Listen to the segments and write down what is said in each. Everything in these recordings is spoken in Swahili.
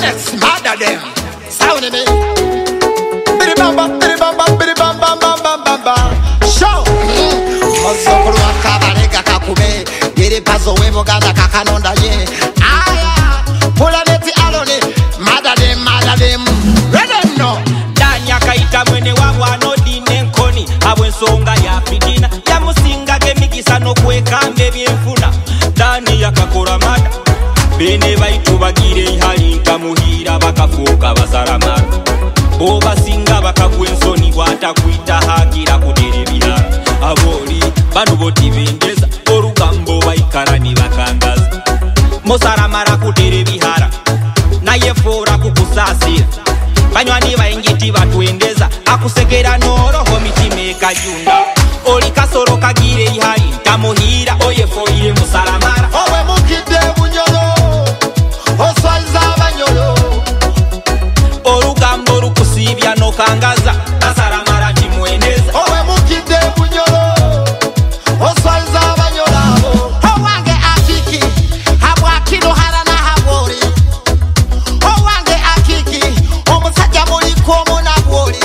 remix, mother them. Sound me. Bidi bamba, bidi bamba, bidi bamba, bamba, bamba. Show. Mozokuru akabarega kakube. Giri pazo webo ganda kakanonda ye. Aya. Pula neti alone. Mother them. Ready no. Danya kaita mwene wawa no dinenkoni. Abwe nsonga ya fitina. Ya musinga gemikisa no kwekambe byenfuna. Dani yakakora mada. Bene baitu bagire ihali ntamuhira bakafuka basaramara. Obasinga bakakwensoni watakwita hagira kudere bihara. Aboli bano boti bendeza orugambo baikarani bakangaza. Mosaramara kudere bihara naye fora kukusasira. Banywani baingiti batwendeza akusegera noroho mitimeka junda. Oli kasoro kagire ihali ntamuhira oye foire musaramara. Owe mukide bunyolo oswaiza abanyolo. Orugambo rukusibya nokangaza basaramara timweneza. Owe mukide bunyolo oswaiza abanyolo. Owange akiki habwakino harana habori. Owange akiki omusajja muli kwomo na bwoli.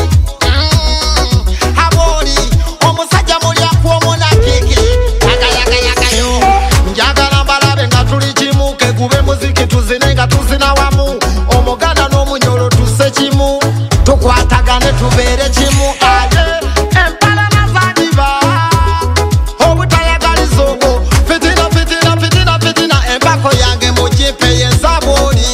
Habori omusajja muli akwomo na kiki. Yaga yo. Njagala mbalabe nga tuli kimu kegube muziki tuzinenga tuzina wamu. Omuganda n'omunyolo tuse kimu tukwatagane tubeere kimu. Aye empala nazadiba obutayagaliza ogwo fitina empako yange mujipe yensaboli.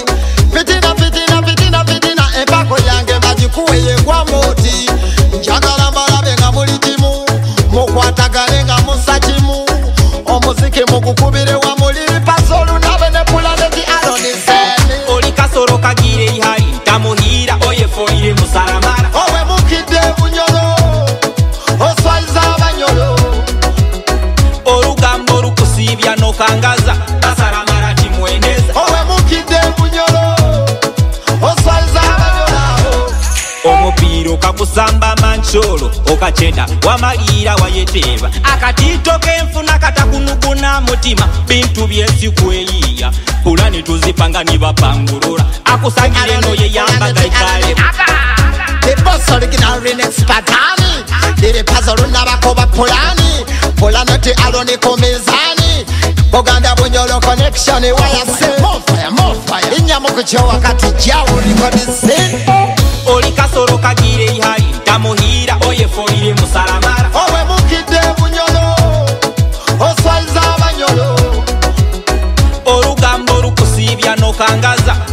Fitina empako yange magikuwe yegwa moti. Njagala mbalabe nga muli kimu mukwatagane nga musa kimu. Omuziki mugukubire wa muli pasolu nabe ne pulaneti aroniseni. Oli kasoro kagire ihali ntamuhira oye foire musaramara. Owe mukide bunyolo oswaiza abanyolo. Orugambo rukusibya nokangaza basaramara timweneza. Owe mukide bunyolo oswaiza abanyolo. Omupiro kakusamba mancholo okachenda wamalira wayeteba. Akatito kenfuna katakunuguna mutima bintu byesi kweyiya. Pulani tuzipanga nibapangurura akusangire no yeyamba gaikale. The boss original remix patani. Dere puzzle nabakoba pulani. Pulanoti aloni komezani. Boganda bunyolo connection waya se. More fire. Inyama kucho wakati jawu rekodisi. Oli kasoro kagire ihali ntamuhira oye foire musaramara. Owe mukide bunyolo oswaiza abanyolo. Orugambo rukusibya nokangaza